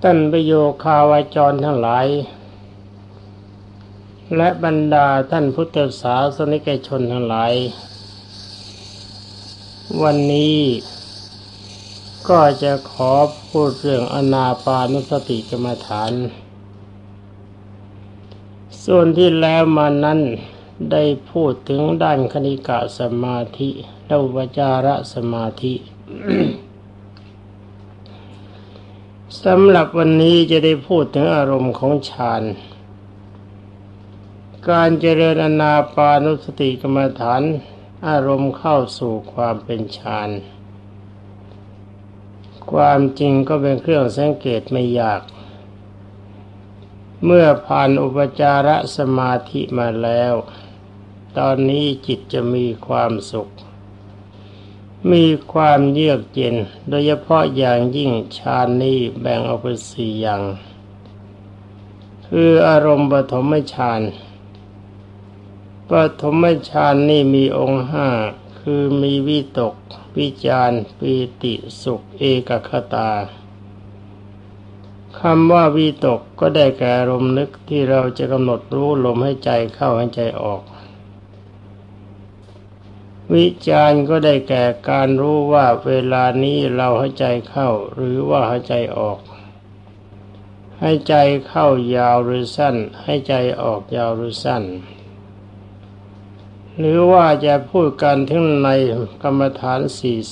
ท่านประโยคาวาจรทั้งหลายและบรรดาท่านพุทธศาสนิกชนทั้งหลายวันนี้ก็จะขอพูดเรื่องอานาปานุสติกรรมฐานส่วนที่แล้วมานั้นได้พูดถึงด้านคณิกะสมาธิและอุปจารสมาธิ สำหรับวันนี้จะได้พูดถึงอารมณ์ของฌานการเจริญอานาปานุสติกรรมฐานอารมณ์เข้าสู่ความเป็นฌานความจริงก็เป็นเครื่องสังเกตไม่ยากเมื่อผ่านอุปจารสมาธิมาแล้วตอนนี้จิตจะมีความสุขมีความเยือกเย็นโดยเฉพาะอย่างยิ่งฌานนี้แบ่งออกเป็น4อย่างคืออารมณ์ปฐมฌานปฐมฌานนี่มีองค์5คือมีวิตกวิจารปีติสุขเอกคตาคำว่าวิตกก็ได้แก่อารมณ์นึกที่เราจะกำหนดรู้ลมให้ใจเข้าให้ใจออกวิจารก็ได้แก่การรู้ว่าเวลานี้เราหายใจเข้าหรือว่าหายใจออกให้ใจเข้ายาวหรือสั้นให้ใจออกยาวหรือสั้นหรือว่าจะพูดกันถึงในกรรมฐาน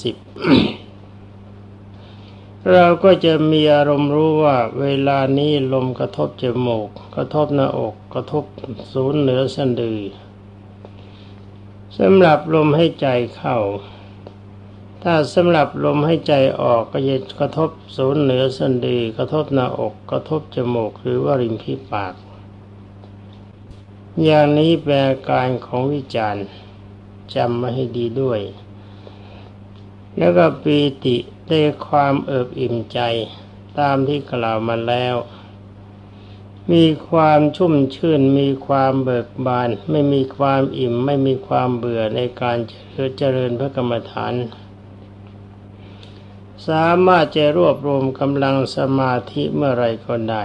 40เราก็จะมีอารมณ์รู้ว่าเวลานี้ลมกระทบจมูกกระทบหน้าอกกระทบศูนย์เหนือสะดือสำหรับลมให้ใจเข้าถ้าสำหรับลมให้ใจออกก็จะกระทบศูนย์เหนือสะดือกระทบหน้าอกกระทบจมูกหรือว่าริมฝีปากอย่างนี้แปลการของวิจารณ์จำมาให้ดีด้วยแล้วก็ปีติได้ความเอิบอิ่มใจตามที่กล่าวมาแล้วมีความชุ่มชื่นมีความเบิกบานไม่มีความอิ่มไม่มีความเบื่อในการเจริญพระกรรมฐานสามารถจะรวบรวมกำลังสมาธิเมื่อไรก็ได้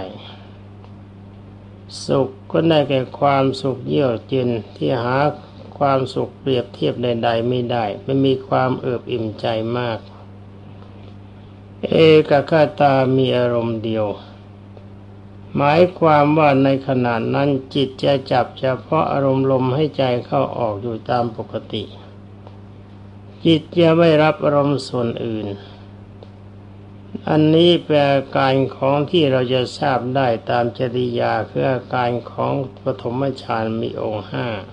สุขก็ได้แก่ความสุขเยือกเย็นที่หาความสุขเปรียบเทียบใดๆไม่ได้ไม่มีความเอิบอิ่มใจมากเอกคตามีอารมณ์เดียวหมายความว่าในขณะนั้นจิตจะจับเฉพาะอารมณ์ลมให้ใจเข้าออกอยู่ตามปกติจิตจะไม่รับอารมณ์ส่วนอื่นอันนี้เป็นอาการของที่เราจะทราบได้ตามจริยาคืออาการของปฐมฌานมีองค์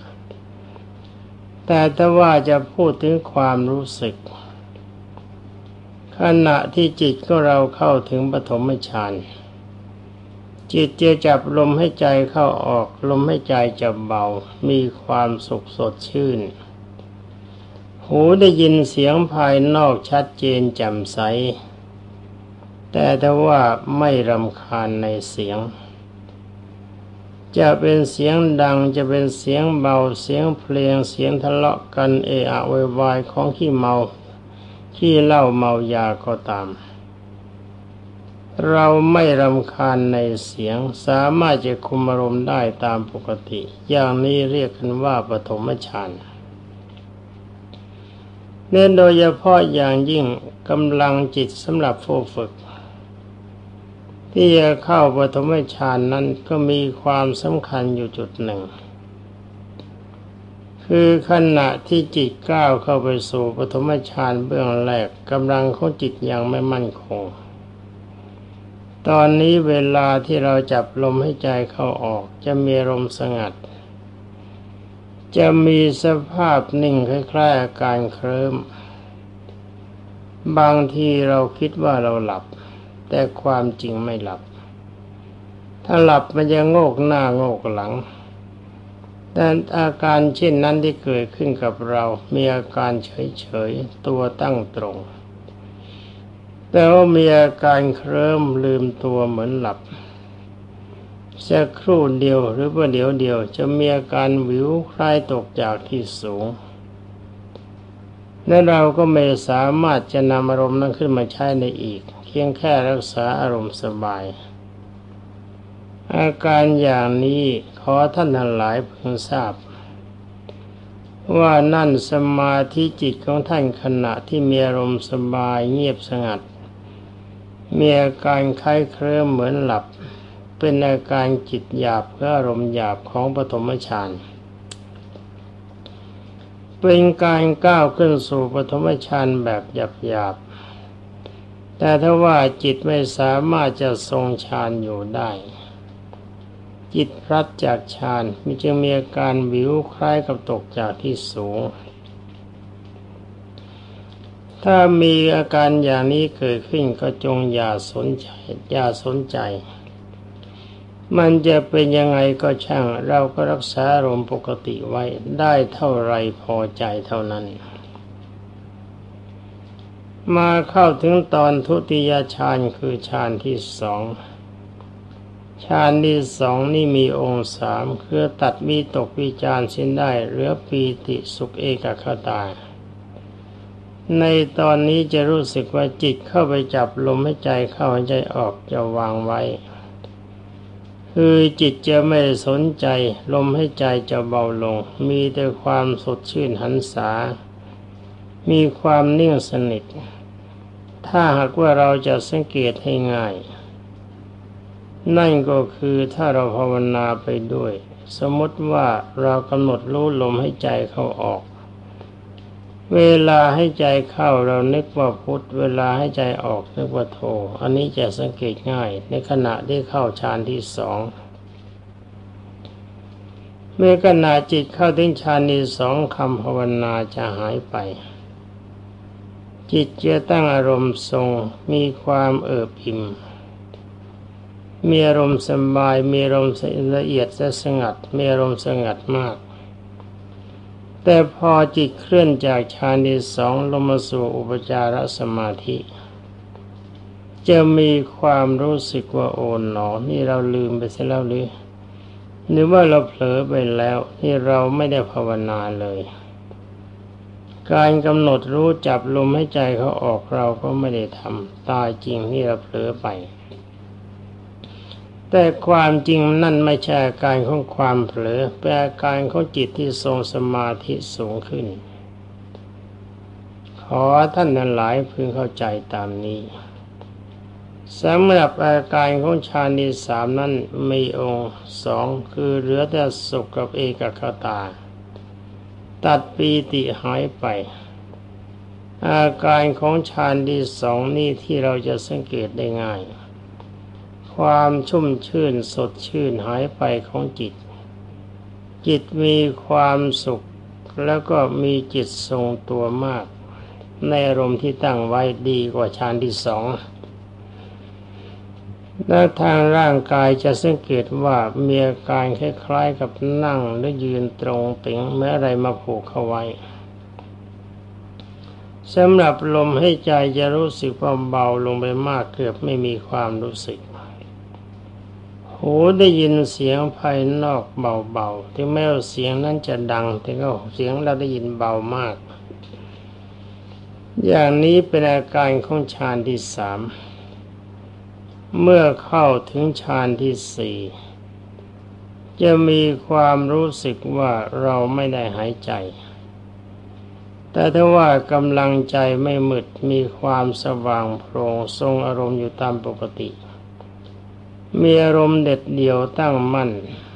5แต่ถ้าว่าจะพูดถึงความรู้สึกขณะที่จิตของเราเข้าถึงปฐมฌานจิตจะจับลมให้ใจเข้าออกลมให้ใจจะเบามีความสุขสดชื่นหูได้ยินเสียงภายนอกชัดเจนแจ่มใสแต่ถ้าว่าไม่รำคาญในเสียงจะเป็นเสียงดังจะเป็นเสียงเบาเสียงเพลงเสียงทะเลาะกันเอะอะโวยวายของขี้เมาขี้เหล้าเมายาก็ตามเราไม่รำคาญในเสียงสามารถจะคุมอารมณ์ได้ตามปกติอย่างนี้เรียกกันว่าปฐมฌานเน้นโดยเฉพาะอย่างยิ่งกำลังจิตสำหรับผู้ฝึกที่จะเข้าปฐมฌานนั้นก็มีความสำคัญอยู่จุดหนึ่งคือขณะที่จิตก้าวเข้าไปสู่ปฐมฌานเบื้องแรกกำลังของจิตยังไม่มั่นคงตอนนี้เวลาที่เราจับลมให้ใจเข้าออกจะมีลมสงัดจะมีสภาพนิ่งคล้ายๆอาการเคลิ้มบางทีเราคิดว่าเราหลับแต่ความจริงไม่หลับถ้าหลับมันจะโงกหน้าโงกหลังแต่อาการเช่นนั้นที่เกิดขึ้นกับเรามีอาการเฉยๆตัวตั้งตรงแต่ว่ามีอาการเคลิ้มลืมตัวเหมือนหลับสักครู่เดียวหรือว่าเดียวจะมีอาการวิวคล้ายตกจากที่สูงและเราก็ไม่สามารถจะนำอารมณ์นั้นขึ้นมาใช้ในอีกทพียงแค่รักษาอารมณ์สบายอาการอย่างนี้ขอท่านทั้งหลายพึงทราบว่านั่นสมาธิจิตของท่านขณะที่มีอารมณ์สบายเงียบสงัดมีอาการคล้ายเคลิ้มเหมือนหลับเป็นอาการจิตหยาบและอารมณ์หยาบของปฐมฌานเป็นการก้าวขึ้นสู่ปฐมฌานแบบหยาบๆแต่ถ้าว่าจิตไม่สามารถจะทรงฌานอยู่ได้จิตพลัดจากฌานมันจึงมีอาการวิวคล้ายกับตกจากที่สูงถ้ามีอาการอย่างนี้เกิดขึ้นก็จงอย่าสนใจมันจะเป็นยังไงก็ช่างเราก็รักษาอารมณ์ปกติไว้ได้เท่าไรพอใจเท่านั้นมาเข้าถึงตอนทุติยฌานคือฌานที่สองฌานที่สองนี่มีองค์สามคือตัดวิตกวิจารสิ้นได้เหลือปีติสุขเอกคตาในตอนนี้จะรู้สึกว่าจิตเข้าไปจับลมหายใจเข้าหายใจออกจะวางไว้คือจิตจะไม่สนใจลมหายใจจะเบาลงมีแต่ความสดชื่นหันษามีความนิ่งสนิทถ้าหากว่าเราจะสังเกตให้ง่ายนั่นก็คือถ้าเราภาวนาไปด้วยสมมติว่าเรากำหนดรู้ลมหายใจเข้าออกเวลาให้ใจเข้าเรานึกว่าพุทธเวลาให้ใจออกนึกว่าโธอันนี้จะสังเกตง่ายในขณะที่เข้าฌานที่สองเมื่อขณะจิตเข้าถึงฌานที่สองคำภาวนาจะหายไปจิตจะตั้งอารมณ์ทรงมีความเอิบอิ่มมีอารมณ์สบายมีอารมณ์ละเอียดและสงัดมีอารมณ์สงัดมากแต่พอจิตเคลื่อนจากฌานที่สองลงมาสู่อุปจารสมาธิจะมีความรู้สึกว่าโอ๋หนอนี่เราลืมไปเสียแล้วหรือว่าเราเผลอไปแล้วนี่เราไม่ได้ภาวนาเลยการกำหนดรู้จับลมให้ใจเขาออกเราก็ไม่ได้ทำตายจริงนี่เราเผลอไปแต่ความจริงนั่นไม่ใช่อาการของความเผลอเป็นอาการของจิตที่ทรงสมาธิสูงขึ้นขอท่านทั้งหลายพึงเข้าใจตามนี้สำหรับอาการของฌานที่สามนั้นมีองค์สองคือเหลือแต่สุขกับเอกคตาตัดปีติหายไปอาการของฌานที่สองนี่ที่เราจะสังเกตได้ง่ายความชุ่มชื่นสดชื่นหายไปของจิตมีความสุขแล้วก็มีจิตทรงตัวมากในอารมณ์ที่ตั้งไว้ดีกว่าฌานที่สองและทางร่างกายจะสังเกตว่ามีอาการคล้ายๆกับนั่งหรือยืนตรงเป๋งแม้อะไรมาผูกเข้าไว้สำหรับลมให้ใจจะรู้สึกว่าเบาลงไปมากเกือบไม่มีความรู้สึกหูได้ยินเสียงภายนอกเบาๆถึงแม้ว่าเสียงนั้นจะดังแต่ก็เสียงเราได้ยินเบามากอย่างนี้เป็นอาการของฌานที่สามเมื่อเข้าถึงฌานที่สี่จะมีความรู้สึกว่าเราไม่ได้หายใจแต่ถ้าว่ากำลังใจไม่มืดมีความสว่างโปร่งทรงอารมณ์อยู่ตามปกติมีอารมณ์เด็ดเดี่ยวตั้งมั่น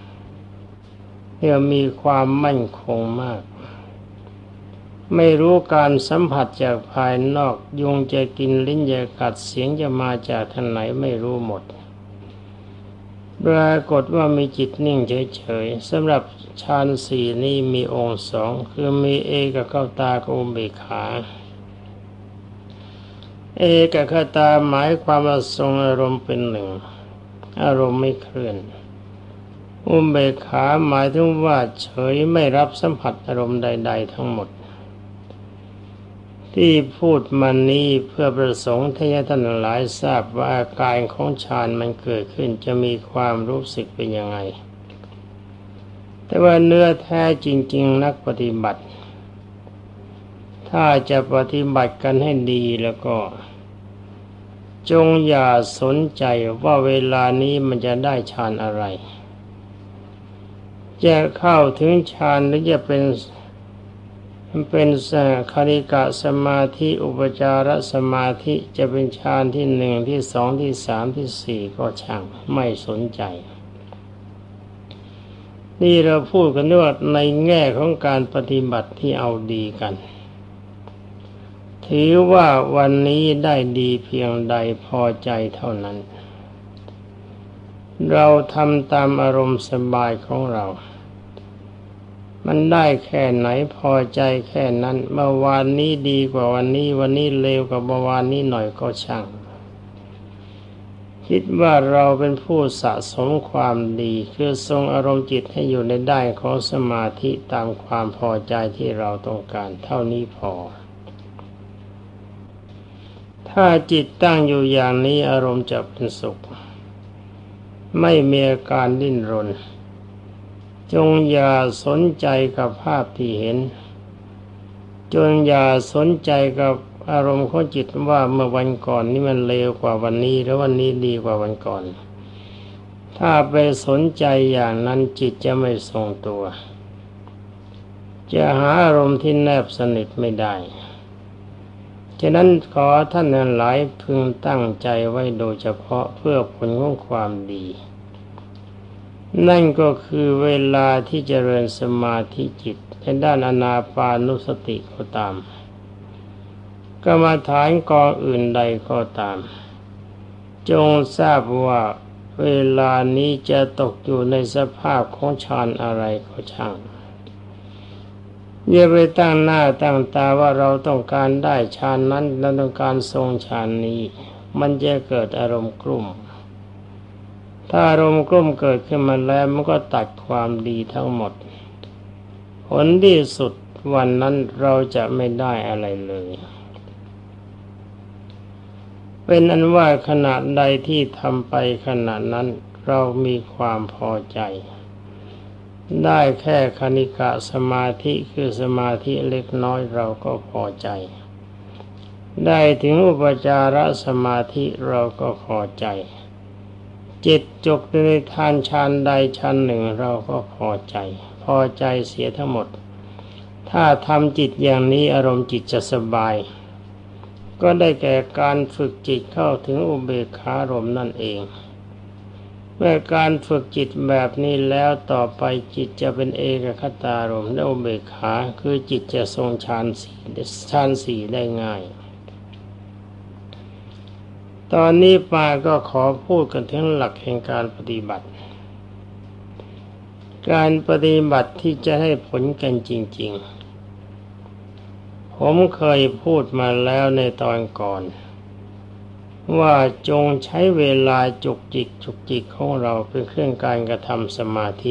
มีความมั่นคงมากไม่รู้การสัมผัสจากภายนอกยุงจะกินลิ้นจะกัดเสียงจะมาจากทางไหนไม่รู้หมดปรากฏว่ามีจิตนิ่งเฉยๆสำหรับฌานสี่นี้มีองค์สองคือมีเอกคตากับอุเบกขาเอกคตาหมายความว่าทรงอารมณ์เป็นหนึ่งอารมณ์ไม่เคลื่อนอุเบกขาหมายถึงว่าเฉยไม่รับสัมผัสอารมณ์ใดๆทั้งหมดที่พูดมานี้เพื่อประสงค์ให้ท่านหลายทราบว่าอาการของฌานมันเกิดขึ้นจะมีความรู้สึกเป็นยังไงแต่ว่าเนื้อแท้จริงๆนักปฏิบัติถ้าจะปฏิบัติกันให้ดีแล้วก็จงอย่าสนใจว่าเวลานี้มันจะได้ฌานอะไรจะเข้าถึงฌานหรือจะเป็นคณิกะสมาธิอุปจารสมาธิจะเป็นฌานที่หนึ่งที่สองที่สามที่สี่ก็ช่างไม่สนใจนี่เราพูดกันว่าในแง่ของการปฏิบัติที่เอาดีกันถือว่าวันนี้ได้ดีเพียงใดพอใจเท่านั้นเราทำตามอารมณ์สบายของเรามันได้แค่ไหนพอใจแค่นั้นเมื่อวานนี้ดีกว่าวันนี้วันนี้เลวกว่าเมื่อวานนี้หน่อยก็ช่างคิดว่าเราเป็นผู้สะสมความดีคือทรงอารมณ์จิตให้อยู่ในด้านของสมาธิตามความพอใจที่เราต้องการเท่านี้พอถ้าจิตตั้งอยู่อย่างนี้อารมณ์จะเป็นสุขไม่มีอาการดิ้นรนจงอย่าสนใจกับภาพที่เห็นจงอย่าสนใจกับอารมณ์ของจิตว่าเมื่อวันก่อนนี้มันเลวกว่าวันนี้หรือวันนี้ดีกว่าวันก่อนถ้าไปสนใจอย่างนั้นจิตจะไม่ทรงตัวจะหาอารมณ์ที่แนบสนิทไม่ได้ฉะนั้นขอท่านทั้งหลายพึงตั้งใจไว้โดยเฉพาะเพื่อผลของความดีนั่นก็คือเวลาที่เจริญสมาธิจิตในด้านอานาปานุสติก็ตามกรรมฐานกองอื่นใดก็ตามจงทราบว่าเวลานี้จะตกอยู่ในสภาพของฌานอะไรก็ช่างอย่าไปตั้งหน้าตั้งตาว่าเราต้องการได้ฌานนั้นเราต้องการทรงฌานนี้มันจะเกิดอารมณ์กลุ่มถ้าอารมณ์กลุ่มเกิดขึ้นมาแล้วมันก็ตัดความดีทั้งหมดผลที่สุดวันนั้นเราจะไม่ได้อะไรเลยเป็นอันว่าขณะใดที่ทำไปขณะนั้นเรามีความพอใจได้แค่คณิกะสมาธิคือสมาธิเล็กน้อยเราก็พอใจได้ถึงอุปจารสมาธิเราก็พอใจจิตจบในทานฌานใดฌานหนึ่งเราก็พอใจเสียทั้งหมดถ้าทำจิตอย่างนี้อารมณ์จิตจะสบายก็ได้แก่การฝึกจิตเข้าถึงอุเบกขารมณ์นั่นเองเมื่อการฝึกจิตแบบนี้แล้วต่อไปจิตจะเป็นเอกคตารมณ์และอุเบกขาคือจิตจะทรงฌานสี่ได้ง่ายตอนนี้ป้าก็ขอพูดกันถึงหลักแห่งการปฏิบัติที่จะให้ผลกันจริงๆผมเคยพูดมาแล้วในตอนก่อนว่าจงใช้เวลาจุกจิกของเราเป็นเครื่องการกระทำสมาธิ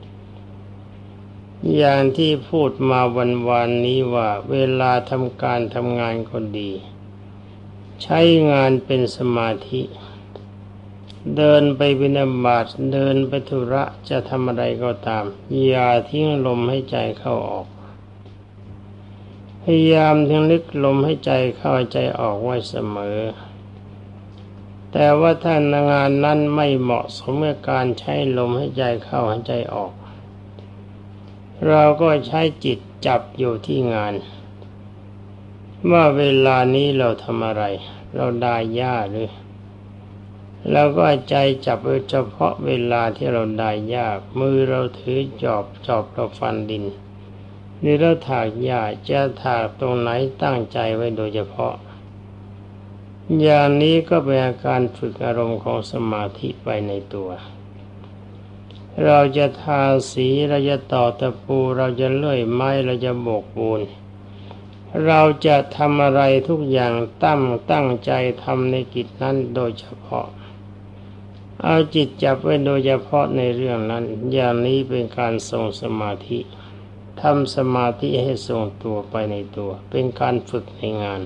อย่างที่พูดมาวันนี้ว่าเวลาทำการทำงานก็ดีใช้งานเป็นสมาธิเดินไปบิณฑบาตเดินไปธุระจะทำอะไรก็ตามอย่าทิ้งลมให้ใจเข้าออกพยายามทิ้งลึกลมให้ใจเข้าใจออกไว้เสมอแต่ว่าถ้างานนั้นไม่เหมาะสมกับการใช้ลมให้ใจเข้าให้ใจออกเราก็ใช้จิตจับอยู่ที่งานว่าเวลานี้เราทำอะไรเราได้หญ้าหรือเราก็ใจจับเฉพาะเวลาที่เราได้หญ้ามือเราถือจอบเราฟันดินนี่เราถากหญ้าจะถากตรงไหนตั้งใจไว้โดยเฉพาะอย่างนี้ก็เป็นอาการฝึกอารมณ์ของสมาธิไปในตัวเราจะทาสีเราจะต่อตะปูเราจะเลื่อยไม้เราจะโบกปูนเราจะทำอะไรทุกอย่างตั้งใจทำในกิจนั้นโดยเฉพาะเอาจิตจับไว้โดยเฉพาะในเรื่องนั้นอย่างนี้เป็นการทรงสมาธิทำสมาธิให้ทรงตัวไปในตัวเป็นการฝึกในงาน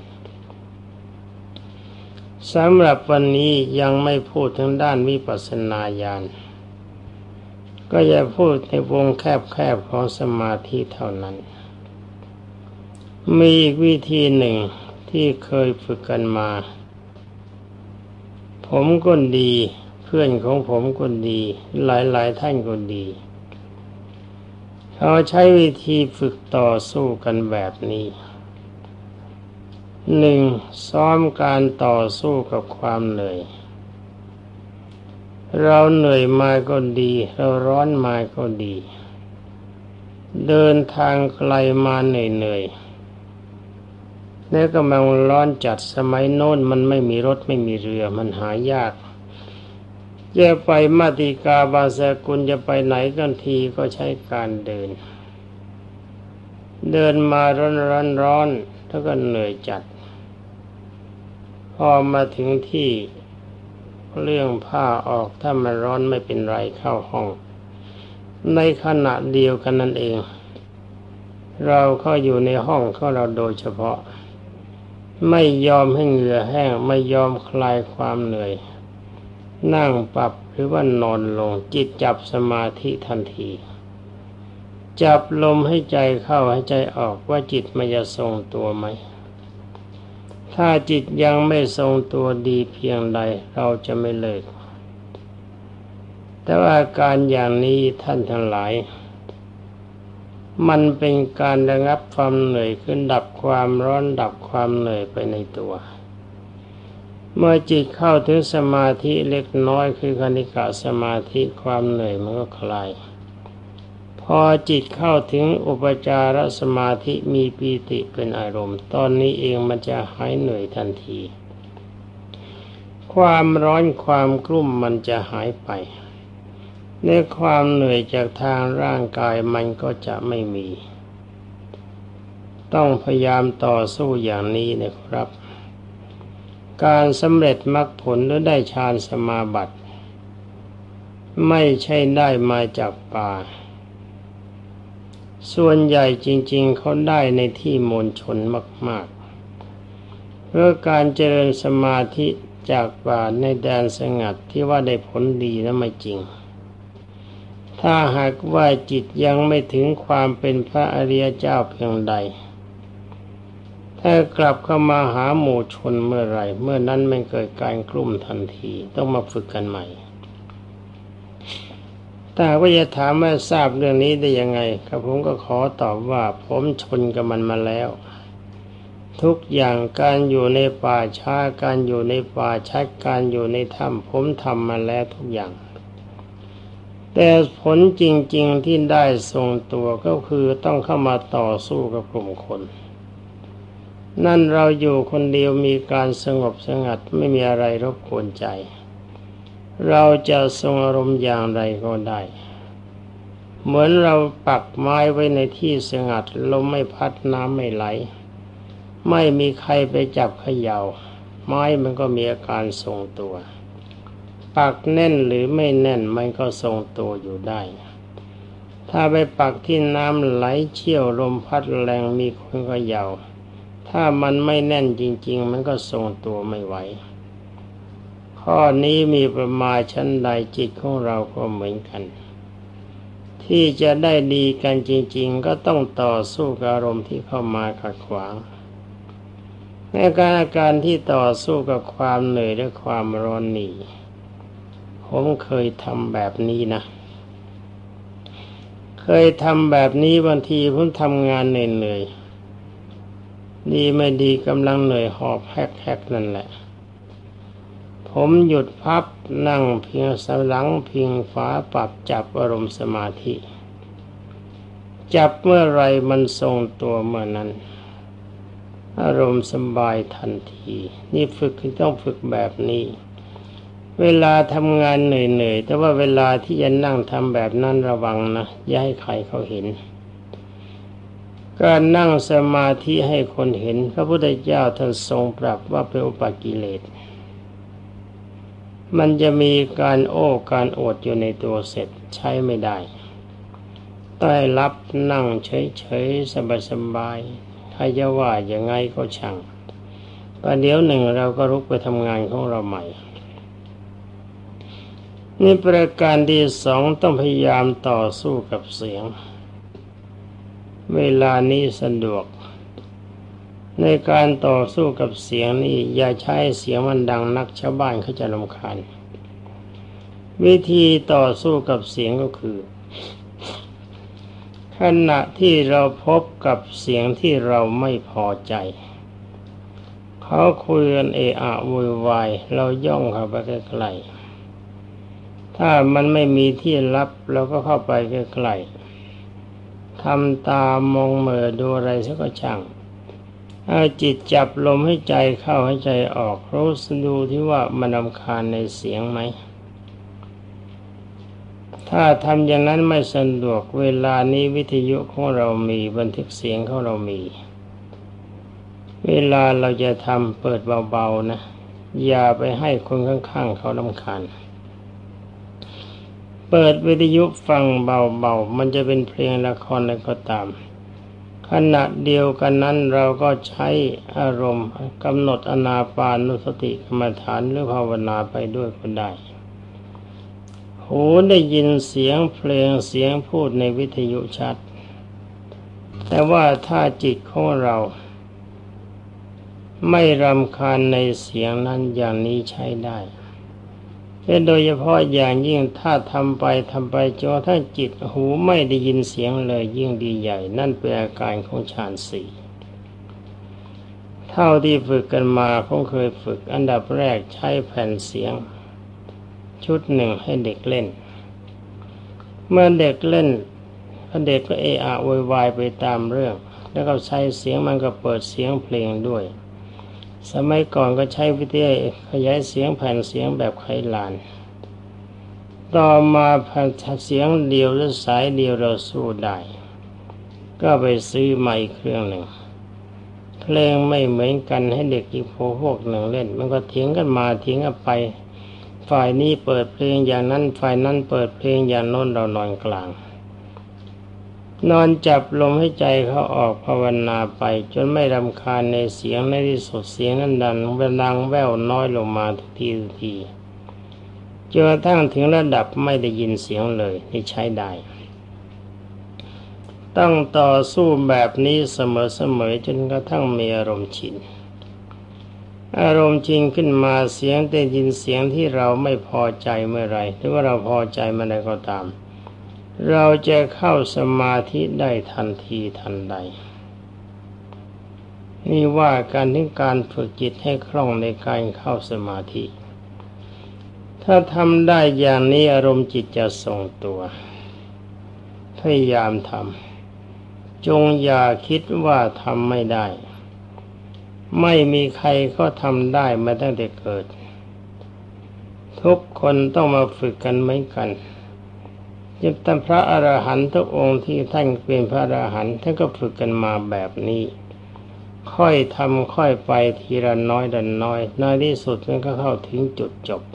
สำหรับวันนี้ยังไม่พูดถึงด้านวิปัสสนาญาณก็จะพูดในวงแคบของสมาธิเท่านั้นมีอีกวิธีหนึ่งที่เคยฝึกกันมาผมก็ดีเพื่อนของผมก็ดีหลายๆท่านก็ดีเขาใช้วิธีฝึกต่อสู้กันแบบนี้หนึ่งซ้อมการต่อสู้กับความเหนื่อยเราเหนื่อยมาก็ดีเราร้อนมาก็ดีเดินทางไกลมาเหนื่อยๆแล้วก็มันร้อนจัดสมัยโน้นมันไม่มีรถไม่มีเรือมันหายากจะไปมาติกาบางสกุลจะไปไหนกันทีก็ใช้การเดินมาร้อนแล้วก็เหนื่อยจัดพอมาถึงที่เรื่องผ้าออกถ้ามันร้อนไม่เป็นไรเข้าห้องในขณะเดียวกันนั่นเองเราเข้าอยู่ในห้องของเราโดยเฉพาะไม่ยอมให้เหงื่อแห้งไม่ยอมคลายความเหนื่อยนั่งปรับหรือว่านอนลงจิตจับสมาธิทันทีจับลมให้ใจเข้าให้ใจออกว่าจิตมันจะทรงตัวไหมถ้าจิตยังไม่ทรงตัวดีเพียงใดเราจะไม่เลิกแต่ว่าอาการอย่างนี้ท่านทั้งหลายมันเป็นการระงับความเหนื่อยขึ้นดับความร้อนดับความเหนื่อยไปในตัวเมื่อจิตเข้าถึงสมาธิเล็กน้อยคือคณิกะสมาธิความเหนื่อยมันก็คลายพอจิตเข้าถึงอุปจารสมาธิมีปีติเป็นอารมณ์ตอนนี้เองมันจะหายเหนื่อยทันทีความร้อนความกลุ้มมันจะหายไปในความเหนื่อยจากทางร่างกายมันก็จะไม่มีต้องพยายามต่อสู้อย่างนี้นะครับการสำเร็จมรรคผลหรือได้ฌานสมาบัติไม่ใช่ได้มาจากป่าส่วนใหญ่จริงๆเขาได้ในที่มณฑลมากๆเพราะการเจริญสมาธิจากป่าในแดนสงัดที่ว่าได้ผลดีนั้นไม่จริงถ้าหากว่าจิตยังไม่ถึงความเป็นพระอริยเจ้าเพียงใดถ้ากลับเข้ามาหาหมู่ชนเมื่อไรเมื่อนั้นมันเกิดการกลุ้มทันทีต้องมาฝึกกันใหม่ถ้าว่าจะถามว่าทราบเรื่องนี้ได้ยังไงครับผมก็ขอตอบว่าผมชนกับมันมาแล้วทุกอย่างการอยู่ในป่าช้าการอยู่ในป่าชัดการอยู่ในถ้ำผมทำมาแล้วทุกอย่างแต่ผลจริงๆที่ได้ทรงตัวก็คือต้องเข้ามาต่อสู้กับกลุ่มคนนั่นเราอยู่คนเดียวมีการสงบสงัดไม่มีอะไรรบกวนใจเราจะทรงอารมณ์อย่างไรก็ได้เหมือนเราปักไม้ไว้ในที่สงัดลมไม่พัดน้ำไม่ไหลไม่มีใครไปจับเขย่าไม้มันก็มีอาการทรงตัวปักแน่นหรือไม่แน่นมันก็ทรงตัวอยู่ได้ถ้าไปปักที่น้ำไหลเชี่ยวลมพัดแรงมีคนเขย่าถ้ามันไม่แน่นจริงๆมันก็ทรงตัวไม่ไหวข้อนี้มีประมาณชั้นใดจิตของเราก็เหมือนกันที่จะได้ดีกันจริงๆก็ต้องต่อสู้กับอารมณ์ที่เข้ามาขัดขวางในอาการที่ต่อสู้กับความเหนื่อยและความร้อนนี่ผมเคยทำแบบนี้นะเคยทำแบบนี้บางทีผมทำงานเหนื่อยๆดีไม่ดีกำลังเหนื่อยหอบแฮกๆนั่นแหละผมหยุดพับนั่งเพียงสันหลังพิงฝาปรับจับอารมณ์สมาธิจับเมื่อไรมันทรงตัวเมื่อนั้นอารมณ์สบายทันทีนี่ฝึกต้องฝึกแบบนี้เวลาทำงานเหนื่อยๆแต่ว่าเวลาที่จะนั่งทำแบบนั้นระวังนะอย่าให้ใครเขาเห็นการนั่งสมาธิให้คนเห็นพระพุทธเจ้าท่านทรงปรับว่าเป็นอุปกิเลสมันจะมีการโอ้การอวดอยู่ในตัวเสร็จใช้ไม่ได้ต้อยรับนั่งเฉยๆสบายๆใครจะว่ายังไงก็ช่างประเดี๋ยวหนึ่งเราก็ลุกไปทำงานของเราใหม่นี่ประการที่สองต้องพยายามต่อสู้กับเสียงเวลานี้สะดวกในการต่อสู้กับเสียงนี่อย่าใช้เสียงมันดังนักชาวบ้านเขาจะรำคาญวิธีต่อสู้กับเสียงก็คือขณะที่เราพบกับเสียงที่เราไม่พอใจเขาคุยกันเอะอะโวยวายเราย่องเข้าไปใกล้ๆถ้ามันไม่มีที่ลับเราก็เข้าไปใกล้ๆทำตามองเหม่อดูอะไรสักก็ช่างเอาจิตจับลมให้ใจเข้าให้ใจออกรู้สึกดูที่ว่ามันรำคาญในเสียงไหมถ้าทำอย่างนั้นไม่สะดวกเวลานี้วิทยุของเรามีบันทึกเสียงของเรามีเวลาเราจะทำเปิดเบาๆนะอย่าไปให้คนข้างๆเขารำคาญเปิดวิทยุฟังเบาๆมันจะเป็นเพลงละครอะไรก็ตามขณะเดียวกันนั้นเราก็ใช้อารมณ์กำหนดอานาปานุสติกรรมฐานหรือภาวนาไปด้วยก็ได้หูได้ยินเสียงเพลงเสียงพูดในวิทยุชัดแต่ว่าถ้าจิตของเราไม่รำคาญในเสียงนั้นอย่างนี้ใช้ได้แต่โดยเฉพาะอย่างยิ่งถ้าทำไปจนถ้าจิตหูไม่ได้ยินเสียงเลยยิ่งดีใหญ่นั่นเป็นอาการของฌานสี่เท่าที่ฝึกกันมาคงเคยฝึกอันดับแรกใช้แผ่นเสียงชุดหนึ่งให้เด็กเล่นเมื่อเด็กเล่นเด็กก็เอะอะโวยวายไปตามเรื่องแล้วก็ใช้เสียงมันก็เปิดเสียงเพลงด้วยสมัยก่อนก็ใช้วิทยุขยายเสียงแผ่นเสียงแบบไขลานต่อมาแผ่นเสียงเดียวหรือสายเดียวเราสู้ได้ก็ไปซื้อใหม่เครื่องหนึ่งเพลงไม่เหมือนกันให้เด็กอีกพวกหนึ่งเล่นมันก็เถียงกันมาเถียงกันไปฝ่ายนี้เปิดเพลงอย่างนั้นฝ่ายนั้นเปิดเพลงอย่างโน้นเรานอนกลางนอนจับลมให้ใจเขาออกภาวนาไปจนไม่รำคาญในเสียงในที่สุดเสียงนั้นดังแว่วน้อยลงมาทุกทีจนกระทั่งถึงระดับไม่ได้ยินเสียงเลยนี่ใช้ได้ต้องต่อสู้แบบนี้เสมอจนกระทั่งมีอารมณ์ชินขึ้นมาเสียงได้ยินเสียงที่เราไม่พอใจเมื่อไรหรือว่าเราพอใจเมื่อไรก็ตามเราจะเข้าสมาธิได้ทันทีทันใดนี่ว่าการถึงการฝึกจิตให้คล่องในการเข้าสมาธิถ้าทำได้อย่างนี้อารมณ์จิตจะทรงตัวพยายามทำจงอย่าคิดว่าทำไม่ได้ไม่มีใครก็ทำได้มาตั้งแต่เกิดทุกคนต้องมาฝึกกันเหมือนกันยึดตามพระอรหันต์ทุกองค์ที่ท่านเป็นพระอรหันต์ท่านก็ฝึกกันมาแบบนี้ค่อยทำค่อยไปทีละน้อยในที่สุดมันก็เข้าถึงจุดจบ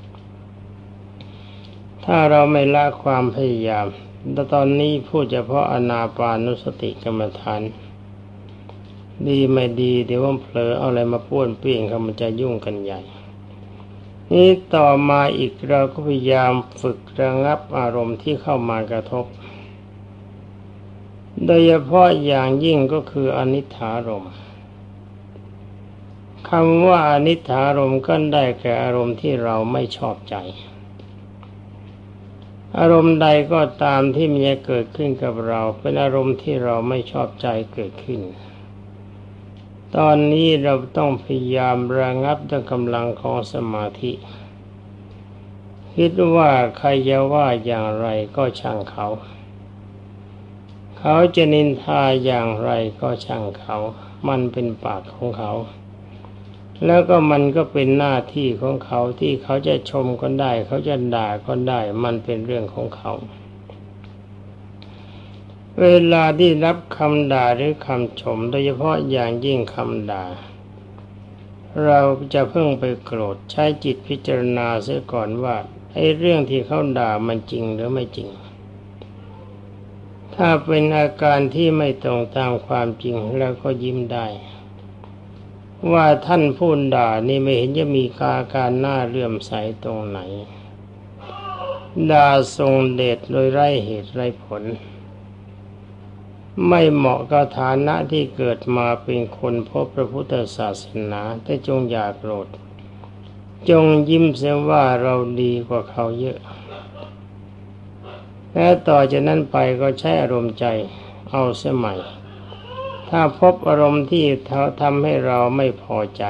ถ้าเราไม่ละความพยายามตอนนี้พูดเฉพาะอานาปานุสติกรรมฐานดีไม่ดีเดี๋ยวว่าเผลอเอาอะไรมาป้วนเปี้ยนเขามันจะยุ่งกันใหญ่นี่ต่อมาอีกเราก็พยายามฝึกระงับอารมณ์ที่เข้ามากระทบโดยเฉพาะอย่างยิ่งก็คืออนิจฐารมณ์คำว่าอนิจฐารมณ์ก็ได้แก่อารมณ์ที่เราไม่ชอบใจอารมณ์ใดก็ตามที่มีเกิดขึ้นกับเราเป็นอารมณ์ที่เราไม่ชอบใจเกิดขึ้นตอนนี้เราต้องพยายามระงับด้วยกำลังของสมาธิคิดว่าใครจะว่าอย่างไรก็ช่างเขาจะนินทาอย่างไรก็ช่างเขามันเป็นปากของเขาแล้วก็มันก็เป็นหน้าที่ของเขาที่เขาจะชมก็ได้เขาจะด่าก็ได้มันเป็นเรื่องของเขาเวลาที่รับคำด่าหรือคำชมโดยเฉพาะอย่างยิ่งคำด่าเราจะเพิ่งไปโกรธใช้จิตพิจารณาเสียก่อนว่าไอ้เรื่องที่เขาด่ามันจริงหรือไม่จริงถ้าเป็นอาการที่ไม่ตรงตามความจริงแล้วก็ยิ้มได้ว่าท่านผู้ด่านี่ไม่เห็นจะมีการหน้าเลื่อมใสตรงไหนด่าทรงเดชโดยไร้เหตุไร้ผลไม่เหมาะกับฐานะที่เกิดมาเป็นคนพบพระพุทธศาสนาแต่จงอย่าโกรธจงยิ้มเสียว่าเราดีกว่าเขาเยอะและต่อจากนั้นไปก็ใช้อารมณ์ใจเอาเสียใหม่ถ้าพบอารมณ์ที่ทำให้เราไม่พอใจ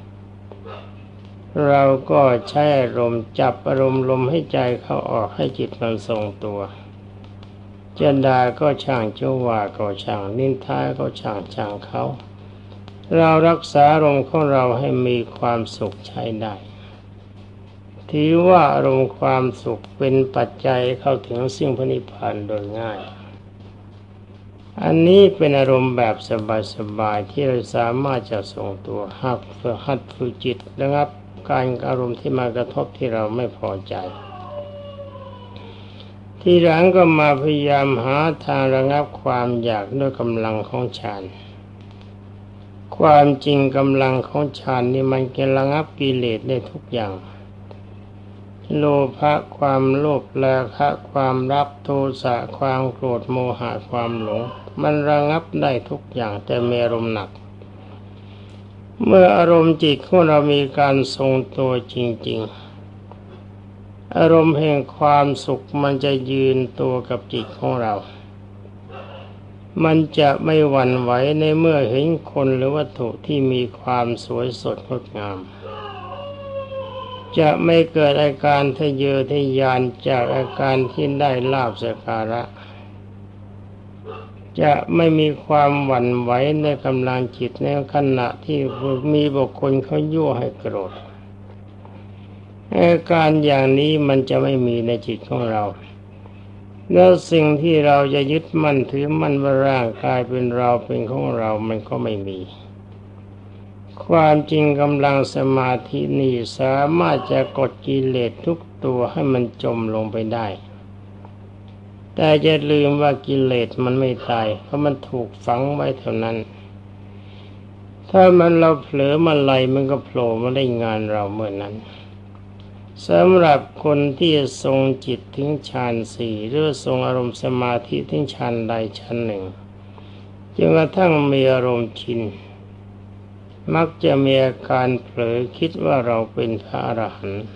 เราก็ใช้อารมณ์จับอารมณ์ลมให้ใจเข้าออกให้จิตมันทรงตัวจะด่าก็ช่างจะว่าก็ช่างนินทาก็ช่างเขาเรารักษาอารมณ์ของเราให้มีความสุขใช้ได้ถือว่าอารมณ์ความสุขเป็นปัจจัยเข้าถึงสิ่งพระนิพพานโดยง่ายอันนี้เป็นอารมณ์แบบสบายๆที่เราสามารถจะทรงตัวหัดฝึกจิตระงับการอารมณ์ที่มากระทบที่เราไม่พอใจทีหลังก็มาพยายามหาทางระงับความอยากด้วยกำลังของฌานความจริงกำลังของฌานนี่มันจะระงับกิเลสได้ทุกอย่างโลภะความโลภราคะความรักโทสะความโกรธโมหะความหลงมันระงับได้ทุกอย่างแต่มีอารมณ์หนักเมื่ออารมณ์จิตของเรามีการทรงตัวจริงๆอารมณ์แห่งความสุขมันจะยืนตัวกับจิตของเรามันจะไม่หวั่นไหวในเมื่อเห็นคนหรือวัตถุที่มีความสวยสดงดงามจะไม่เกิดอาการทะเยอทะยานจากอาการที่ได้ลาภสักการะจะไม่มีความหวั่นไหวในกำลังจิตในขณะที่มีบุคคลเขายั่วให้โกรธอาการอย่างนี้มันจะไม่มีในจิตของเราแล้วสิ่งที่เราจะยึดมั่นถือมั่นว่าร่างกายเป็นเราเป็นของเรามันก็ไม่มีความจริงกำลังสมาธินี้สามารถจะกดกิเลสทุกตัวให้มันจมลงไปได้แต่จะลืมว่ากิเลสมันไม่ตายเพราะมันถูกฝังไว้เท่านั้นถ้าเราเผลอเมื่อไหร่มันก็โผล่มาเล่นงานเราเมื่อนั้นสำหรับคนที่ทรงจิตถึงฌานสี่หรือทรงอารมณ์สมาธิถึงฌานใดฌานหนึ่งจนกระทั่งมีอารมณ์ชินมักจะมีอาการเผลอคิดว่าเราเป็นพระอรหันต์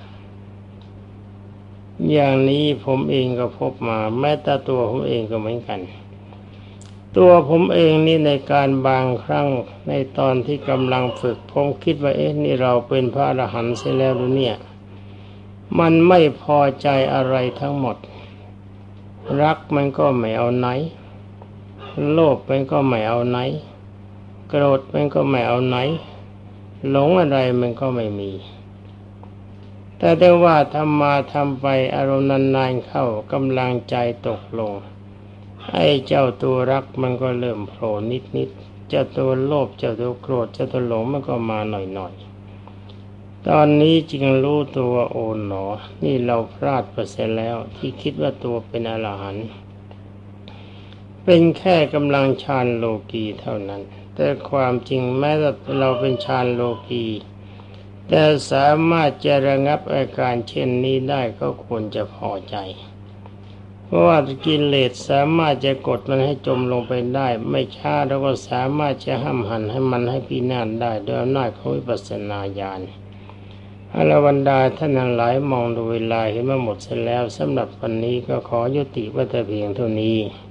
อย่างนี้ผมเองก็พบมาแม้แต่ตัวผมเองก็เหมือนกันตัวผมเองนี่ในการบางครั้งในตอนที่กำลังฝึกผมคิดว่านี่เราเป็นพระอรหันต์เสียแล้วหรือเนี่ยมันไม่พอใจอะไรทั้งหมดรักมันก็ไม่เอาไหนโลภมันก็ไม่เอาไหนโกรธมันก็ไม่เอาไหนหลงอะไรมันก็ไม่มีแต่ได้ว่าทำมาทำไปอารมณ์นานๆเข้ากำลังใจตกลงไอ้เจ้าตัวรักมันก็เริ่มโผล่นิดๆเจ้าตัวโลภเจ้าตัวโกรธเจ้าตัวหลงมันก็มาหน่อยๆตอนนี้จึงรู้ตัวโอ๋หนอนี่เราพลาดไปเสียแล้วที่คิดว่าตัวเป็นอรหันต์เป็นแค่กำลังฌานโลกีเท่านั้นแต่ความจริงแม้แต่เราเป็นฌานโลกีแต่สามารถจะระงับอาการเช่นนี้ได้ก็ควรจะพอใจเพราะว่ากิเลสสามารถจะกดมันให้จมลงไปได้ไม่ช้าเราก็สามารถจะห้ามหันให้มันให้พินาศได้โดยอำนาจของวิปัสสนาญาณอรบรรดาท่านหลายมองดูเวลาเห็นว่าหมดเสร็จแล้วสำหรับวันนี้ก็ขอยุติไว้แต่เพียงเท่านี้